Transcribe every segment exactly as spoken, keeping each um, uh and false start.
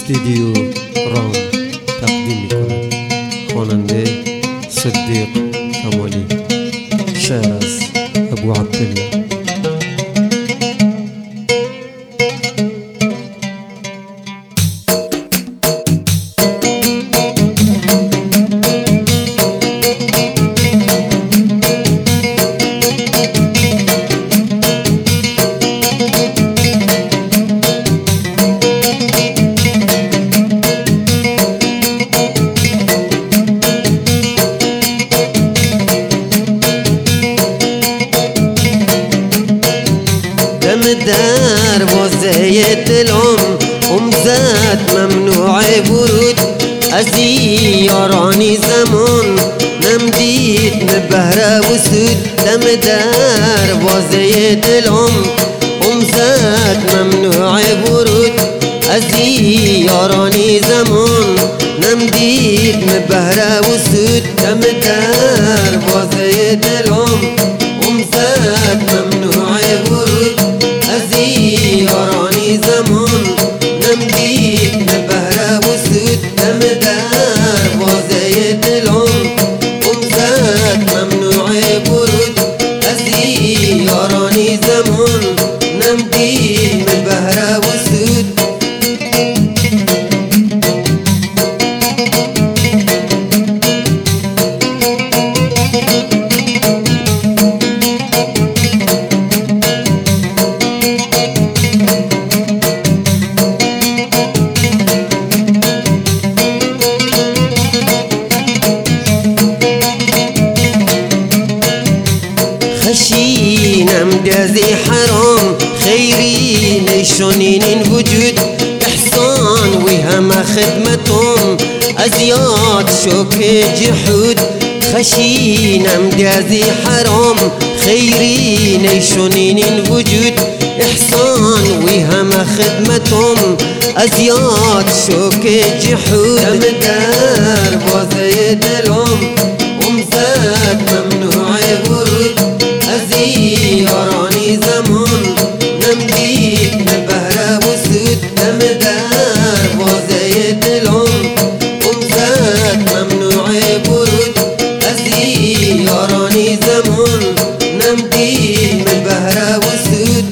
استديو رام تقديم میکند خواننده صدیق کمالی، شعر از ابو عبدالله. دروازه دلم ام زد ممنوع ورود از یارانی زمان نمدید نه بهره و سود. دم دروازه دلم ام زد ممنوع ورود از یارانی زمان نمدید نه بهره و سود. دم دروازه دلم ام زد ممنوع ورود از یارانی زمان نمدید نه بهره و سود. دم دروازه دلم ام زد ممنوع ورود از یارانی زمان نمدید نه بهره و سود. خشینم دزی حرام خیری نشونین وجود احسان و همه خدمتم از یاد شوک جحود. خشینم دزی حرام خیری نشونین وجود احسان و همه خدمتم از یاد شوک جحود. دم دروازه دلم ام زد ممنوع ورود از یارانی زمان نمدید نه بهره و سود. دم دروازه دلم ام زد ممنوع ورود از یارانی زمان نمدید نه بهره و سود.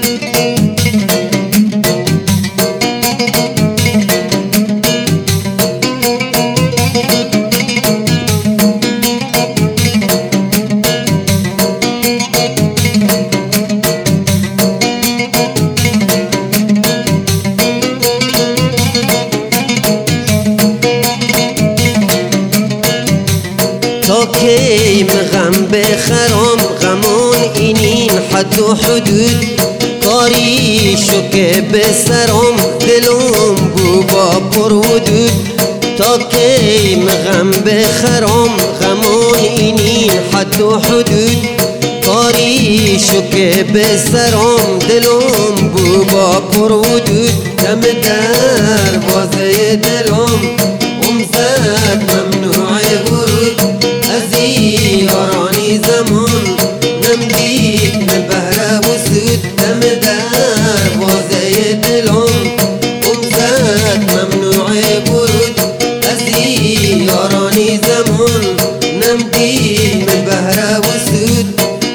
تا کی غم بخرام غمان اینین حد و حدود کاری شکه بسرام دلم بو با پر حدود. تا کی غم بخرام غمان اینین حد و حدود کاری شکه بسرام دلم بو با پر حدود. دم دروازه دلم ام زد ممنوع ورود از یارانی زمان نمدید نه بهره و سود. دم دروازه دلم ام زد ممنوع ورود از یارانی زمان نمدید نه بهره و سود.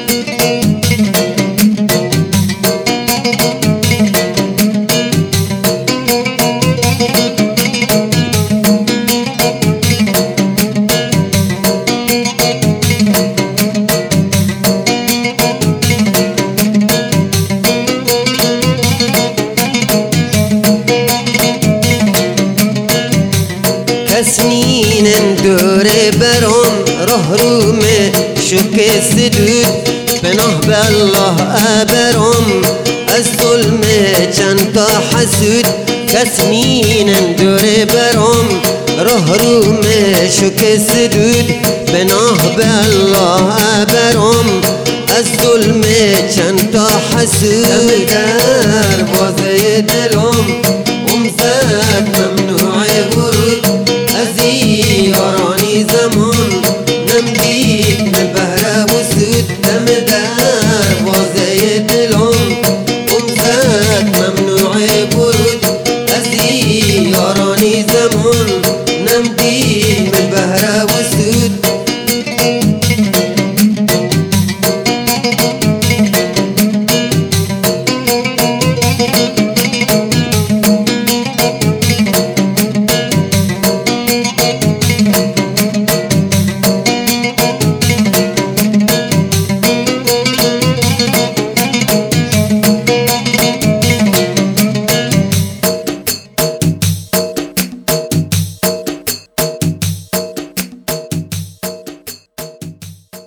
کسنین دور برام راه روم شکست دود پناه به الله ابرام از ظلم چند تا حسود. کسنین دور برام راه روم شکست دود پناه به الله ابرام از ظلم چند تا حسود. دروازه دلم ام زد ممنوع ورود از یارانی زمان نمدید نه بهره و سود. دم